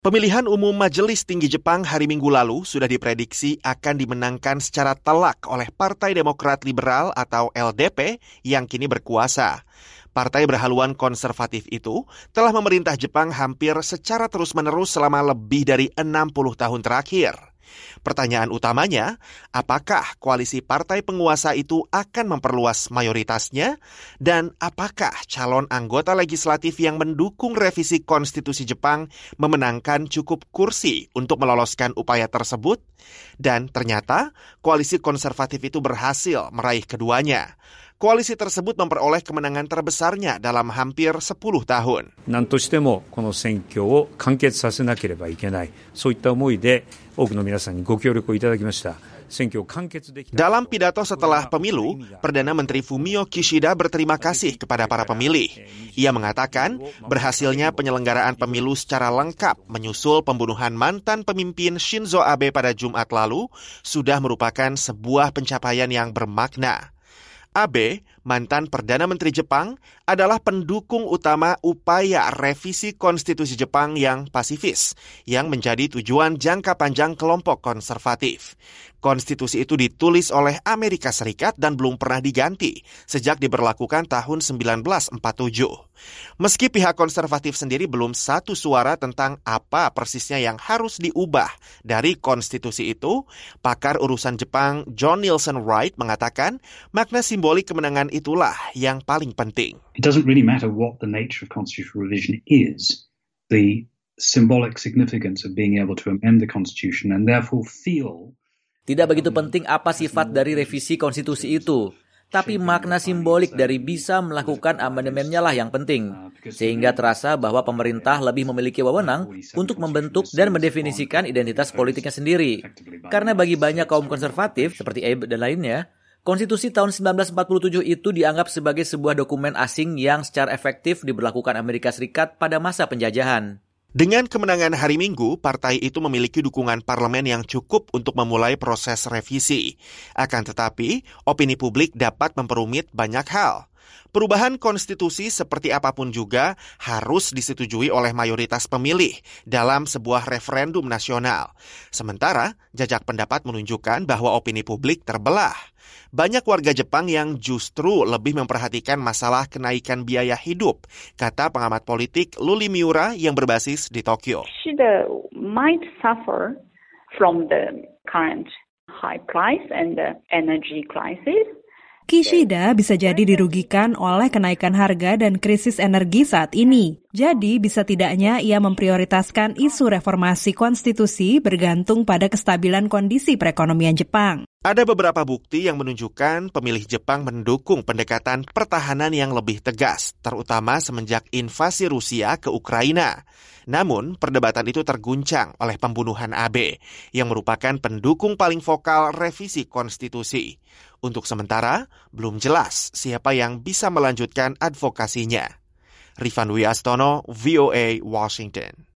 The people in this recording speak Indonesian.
Pemilihan umum Majelis Tinggi Jepang hari Minggu lalu sudah diprediksi akan dimenangkan secara telak oleh Partai Demokrat Liberal atau LDP yang kini berkuasa. Partai berhaluan konservatif itu telah memerintah Jepang hampir secara terus-menerus selama lebih dari 60 tahun terakhir. Pertanyaan utamanya, apakah koalisi partai penguasa itu akan memperluas mayoritasnya? Dan apakah calon anggota legislatif yang mendukung revisi konstitusi Jepang memenangkan cukup kursi untuk meloloskan upaya tersebut? Dan ternyata koalisi konservatif itu berhasil meraih keduanya. Koalisi tersebut memperoleh kemenangan terbesarnya dalam hampir 10 tahun. 何としてもこの選挙を完結させなければいけない。そういった思いで多くの皆さんにご協力をいただきました。 Dalam pidato setelah pemilu, Perdana Menteri Fumio Kishida berterima kasih kepada para pemilih. Ia mengatakan berhasilnya penyelenggaraan pemilu secara lengkap menyusul pembunuhan mantan pemimpin Shinzo Abe pada Jumat lalu sudah merupakan sebuah pencapaian yang bermakna. Abe, mantan Perdana Menteri Jepang, adalah pendukung utama upaya revisi konstitusi Jepang yang pasifis, yang menjadi tujuan jangka panjang kelompok konservatif. Konstitusi itu ditulis oleh Amerika Serikat dan belum pernah diganti sejak diberlakukan tahun 1947. Meski pihak konservatif sendiri belum satu suara tentang apa persisnya yang harus diubah dari konstitusi itu, pakar urusan Jepang John Nielsen Wright mengatakan makna simbolik kemenangan itulah yang paling penting. It doesn't really matter what the nature of constitutional revision is. The symbolic significance of being able to amend the constitution and therefore feel. Tidak begitu penting apa sifat dari revisi konstitusi itu, tapi makna simbolik dari bisa melakukan amandemennya lah yang penting, sehingga terasa bahwa pemerintah lebih memiliki wewenang untuk membentuk dan mendefinisikan identitas politiknya sendiri. Karena bagi banyak kaum konservatif, seperti Abe dan lainnya, konstitusi tahun 1947 itu dianggap sebagai sebuah dokumen asing yang secara efektif diberlakukan Amerika Serikat pada masa penjajahan. Dengan kemenangan hari Minggu, partai itu memiliki dukungan parlemen yang cukup untuk memulai proses revisi. Akan tetapi, opini publik dapat memperumit banyak hal. Perubahan konstitusi seperti apapun juga harus disetujui oleh mayoritas pemilih dalam sebuah referendum nasional. Sementara, jajak pendapat menunjukkan bahwa opini publik terbelah. Banyak warga Jepang yang justru lebih memperhatikan masalah kenaikan biaya hidup, kata pengamat politik Luli Miura yang berbasis di Tokyo. Kishida might suffer from the current high price and the energy crisis. Kishida bisa jadi dirugikan oleh kenaikan harga dan krisis energi saat ini. Jadi bisa tidaknya ia memprioritaskan isu reformasi konstitusi bergantung pada kestabilan kondisi perekonomian Jepang. Ada beberapa bukti yang menunjukkan pemilih Jepang mendukung pendekatan pertahanan yang lebih tegas, terutama semenjak invasi Rusia ke Ukraina. Namun, perdebatan itu terguncang oleh pembunuhan Abe, yang merupakan pendukung paling vokal revisi konstitusi. Untuk sementara, belum jelas siapa yang bisa melanjutkan advokasinya. Rifan Dwi Astono, VOA, Washington.